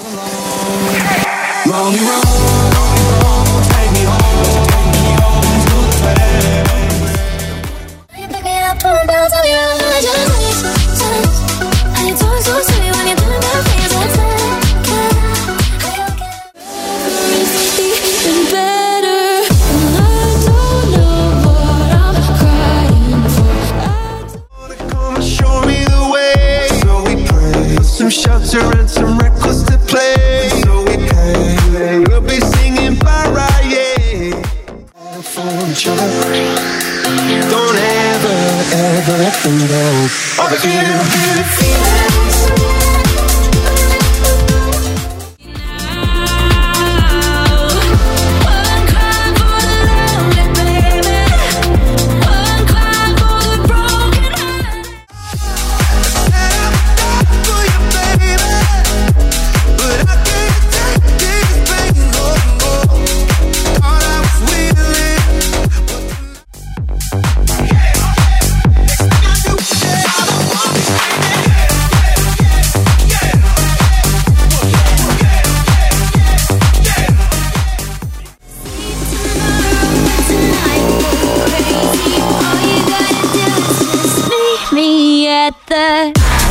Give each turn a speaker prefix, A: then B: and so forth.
A: Lonely road, take me home to the past.
B: You pick me up, pull down, tell you I'm not just I talk so sweet when you're doing that things like that. Even better, and I don't know what I'm crying for.
A: Wanna come and show me the way, so we pray. Some shelter and some records to play, so we pay. We'll be singing Mariah for each other. Don't ever let them go. All the good feelings.
B: Me at the